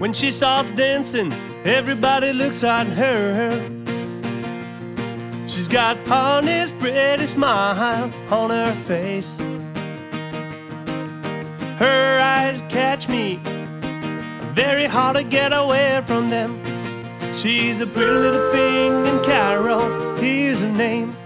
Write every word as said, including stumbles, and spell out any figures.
When she starts dancing, everybody looks at her. She's got honest, pretty smile on her face. Her eyes catch me, very hard to get away from them. She's a pretty little thing, and Carol, here's her name.